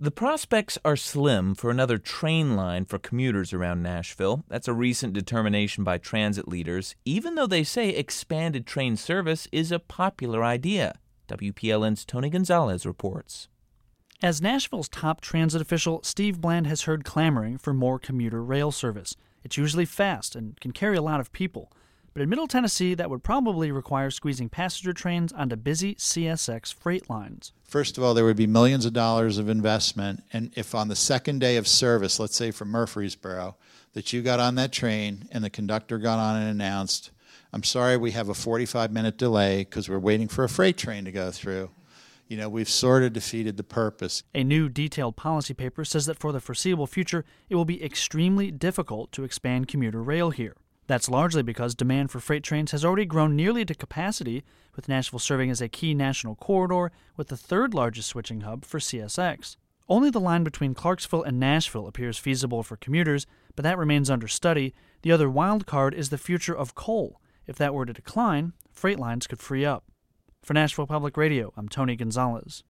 The prospects are slim for another train line for commuters around Nashville. That's a recent determination by transit leaders, even though they say expanded train service is a popular idea. WPLN's Tony Gonzalez reports. As Nashville's top transit official, Steve Bland has heard clamoring for more commuter rail service. It's usually fast and can carry a lot of people. But in Middle Tennessee, that would probably require squeezing passenger trains onto busy CSX freight lines. First of all, there would be millions of dollars of investment, and if on the second day of service, let's say from Murfreesboro, that you got on that train and the conductor got on and announced, "I'm sorry, we have a 45-minute delay because we're waiting for a freight train to go through," we've sort of defeated the purpose. A new detailed policy paper says that for the foreseeable future, it will be extremely difficult to expand commuter rail here. That's largely because demand for freight trains has already grown nearly to capacity, with Nashville serving as a key national corridor with the third largest switching hub for CSX. Only the line between Clarksville and Nashville appears feasible for commuters, but that remains under study. The other wild card is the future of coal. If that were to decline, freight lines could free up. For Nashville Public Radio, I'm Tony Gonzalez.